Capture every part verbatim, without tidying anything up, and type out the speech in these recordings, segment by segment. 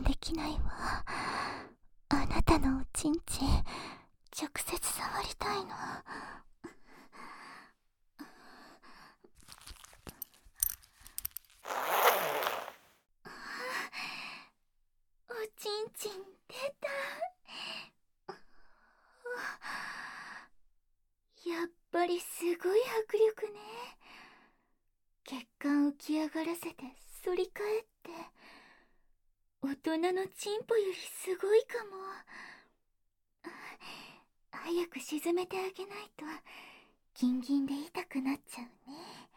できないわ。あなたのおちんちん直接触りたいの。おちんちん出た。やっぱりすごい迫力ね。血管浮き上がらせて反り返って大人のチンポよりすごいかも。早く沈めてあげないとギンギンで痛くなっちゃうね。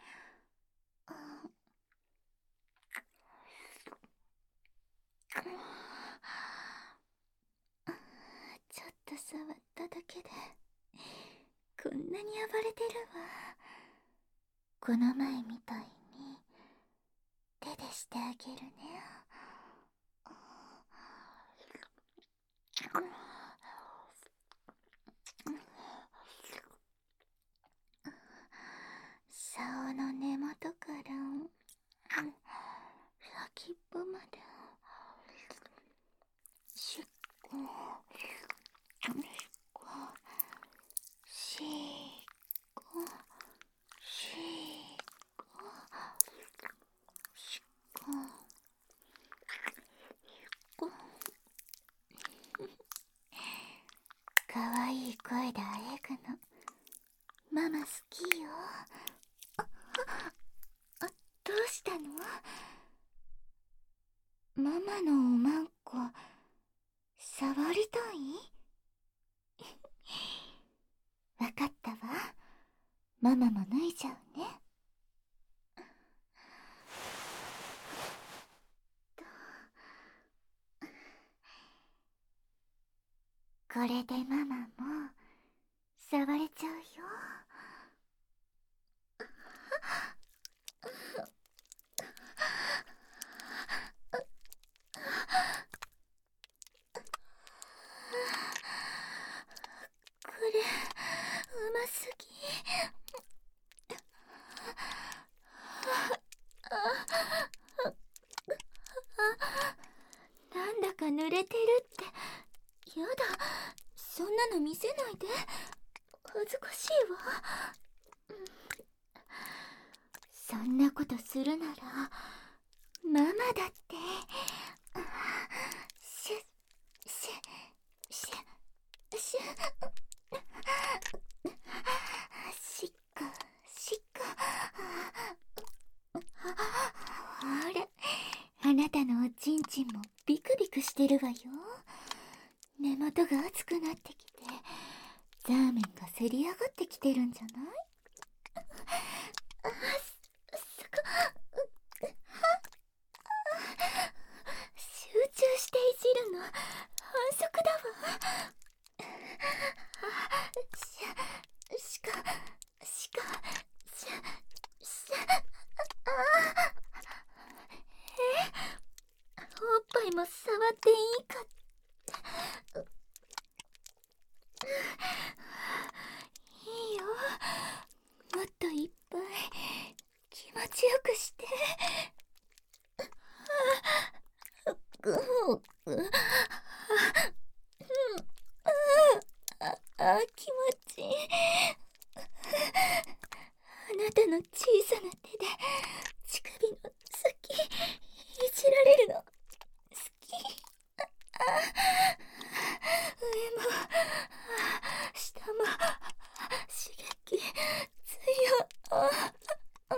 ちょっと触っただけでこんなに暴れてるわ。この前みたいに手でしてあげるね。竿の根元から先っぽまでしっこしっこしっこしっこしっこかわいい声であえぐのママ好きよ。あ、あ、どうしたの？ママのおまんこ触りたい？わかったわ。ママも脱いじゃうね。これでママも触れちゃうよ。これうますぎ。なんだか濡れてるって。やだ、そんなの見せないで。恥ずかしいわ。そんなことするならママだって。シュッシュッシュッシュッしっかしっか。あれ、あなたのおちんちんもビクビクしてるわよ。根元が熱くなってきてザーメンがせり上がってきてるんじゃない？あ、すご集中していじるの反則だわ。しゃしかしかしゃしゃあえおっぱいも触っていいかって。いいよ、もっといっぱい気持ちよくして。あ、気持ちいい。あなたの小さな手で乳首の先いじられるの好き。あ、上も下も刺激強。ああ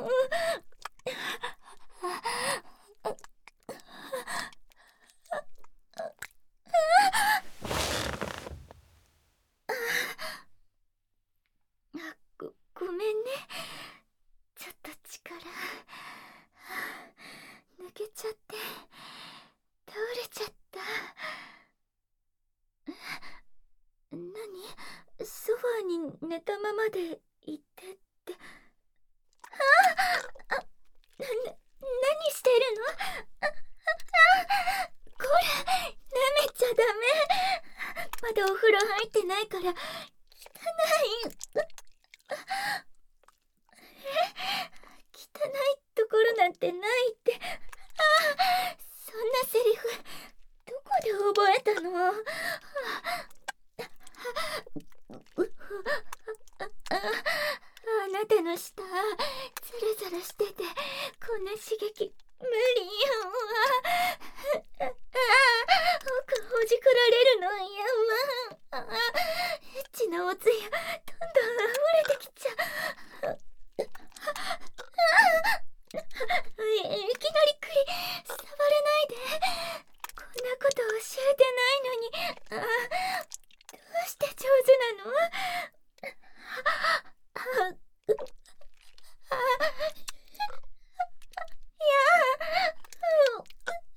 ご、ごめんね。ちょっと力抜けちゃって倒れちゃった。何？ソファーに寝たままでいてって。ああ、な、何してるの？あ、あ、これ舐めちゃダメ。まだお風呂入ってないから汚い。え、汚いところなんてないって。ああ、そんなセリフど覚えたの。あなたの舌ザラザラしてて、こんな刺激無理よ。ああ、奥ほじくられるのやわ。あエッチなおつやどんどん溢れてきちゃう。いきなりクリ触れないで。こんなこと教えてないのに。あどうして上手なの？あああいやう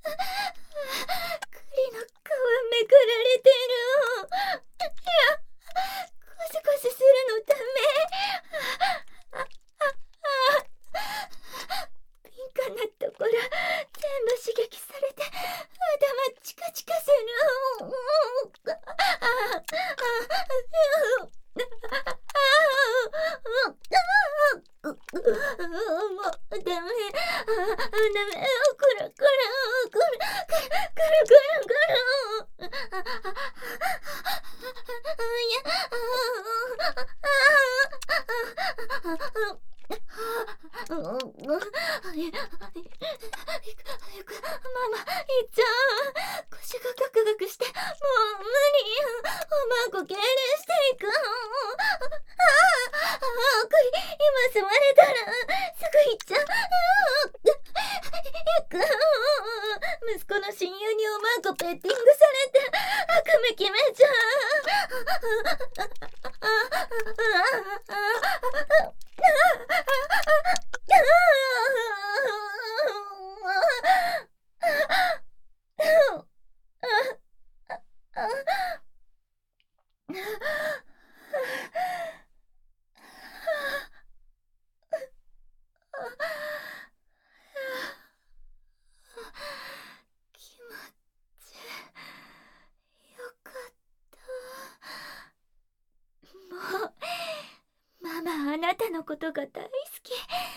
栗の皮めくられてる。いやゴシゴシするのダメ。あああ敏感なところ全部刺激されて頭チカチカする。あああもうダメ。あダメ。くるくるくるくるくるくるくる。いやママ、いっちゃん腰がガクガクしてもう無理。おまんこ痙攣していく。ああクリ今吸われたらすぐ行っちゃう。いく息子の親友におまんこペッティングされて悪夢決めちゃう。気持ちよかった。もうママあなたのことが大好き。